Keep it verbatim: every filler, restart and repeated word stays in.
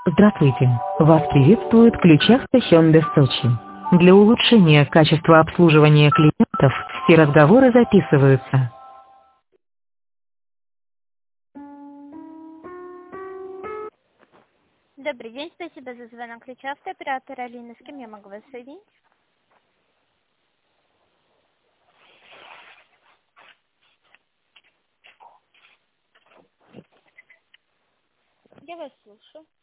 Здравствуйте, вас приветствует ключевка Hyundai Сочи. Для улучшения качества обслуживания клиентов все разговоры записываются. Добрый день, спасибо за звонок ключевка. Оператор Алина, с кем я могу вас соединить? Я вас слушаю.